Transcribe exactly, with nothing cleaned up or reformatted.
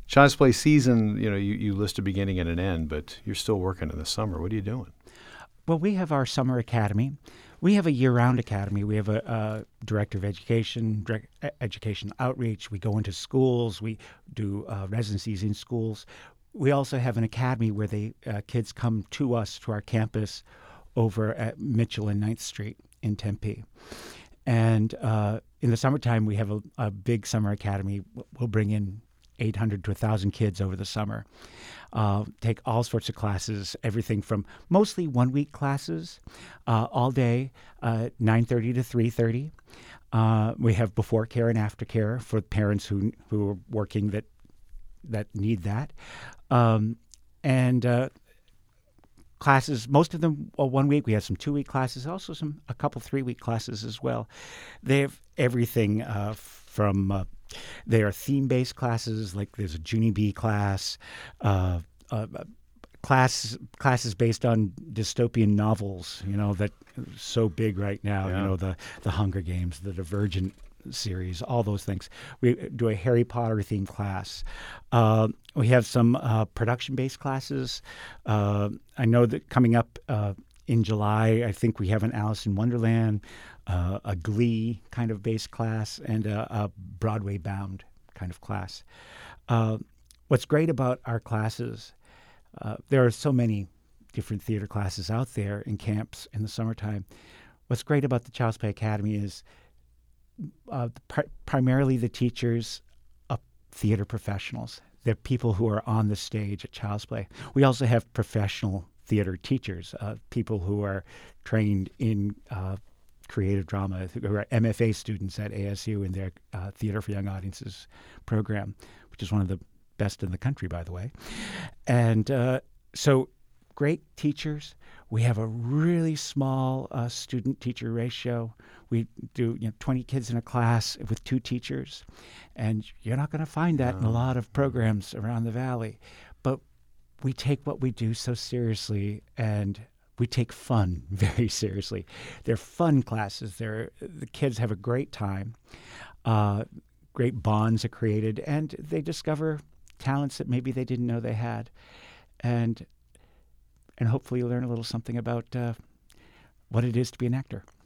Child's Play season, you know, you, you list a beginning and an end, but you're still working in the summer. What are you doing? Well, we have our summer academy. We have a year-round academy. We have a, a director of education, direct, education outreach. We go into schools. We do uh, residencies in schools. We also have an academy where the uh, kids come to us, to our campus over at Mitchell and ninth Street in Tempe. And uh, in the summertime, we have a, a big summer academy. We'll bring in eight hundred to one thousand kids over the summer. Uh, take all sorts of classes, everything from mostly one-week classes, uh, all day, uh, nine thirty to three thirty. Uh, we have before care and after care for parents who who are working that that need that. Um, and uh, classes, most of them are one week. We have some two-week classes, also some a couple three-week classes as well. They have everything uh, from uh, there are theme-based classes, like there's a Junie B class, uh, uh, class classes based on dystopian novels, you know, that are so big right now, Yeah. you know, the, the Hunger Games, the Divergent series, all those things. We do a Harry Potter themed class. Uh, we have some uh, production-based classes. Uh, I know that coming up uh, in July, I think we have an Alice in Wonderland, uh, a Glee kind of based class, and a, a Broadway bound kind of class. Uh, what's great about our classes, uh, there are so many different theater classes out there in camps in the summertime. What's great about the Child's Play Academy is uh, pr- primarily the teachers are theater professionals. They're people who are on the stage at Child's Play. We also have professional theater teachers, uh, people who are trained in uh, creative drama, who are M F A students at A S U in their uh, Theater for Young Audiences program, which is one of the best in the country, by the way. And uh, so great teachers. We have a really small uh, student-teacher ratio. We do you know, twenty kids in a class with two teachers, and you're not going to find that in a lot of programs around the Valley. But we take what we do so seriously, and we take fun very seriously. They're fun classes. They're, the kids have a great time. Uh, great bonds are created, and they discover talents that maybe they didn't know they had. And and hopefully you learn a little something about uh, what it is to be an actor.